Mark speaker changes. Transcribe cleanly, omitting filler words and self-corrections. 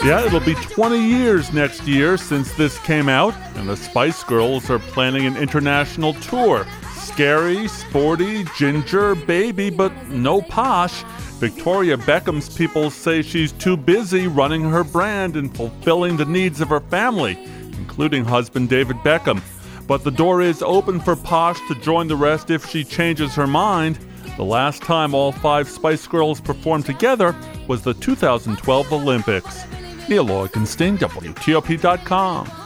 Speaker 1: Yeah, it'll be 20 years next year since this came out, and the Spice Girls are planning an international tour. Scary, sporty, ginger, baby, but no posh. Victoria Beckham's people say she's too busy running her brand and fulfilling the needs of her family, including husband David Beckham. But the door is open for Posh to join the rest if she changes her mind. The last time all 5 Spice Girls performed together was the 2012 Olympics. Neil Augenstein, WTOP.com.